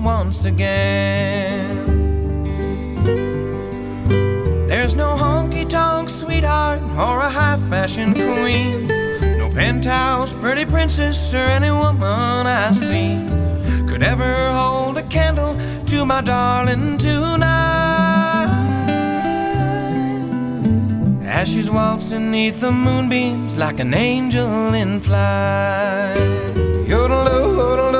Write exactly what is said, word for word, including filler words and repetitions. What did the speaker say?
once again. There's no honky-tonk sweetheart or a high-fashion queen, no penthouse pretty princess or any woman I see could ever hold a candle to my darling tonight, as she's waltzing neath the moonbeams like an angel in flight. Yodel-o, yodel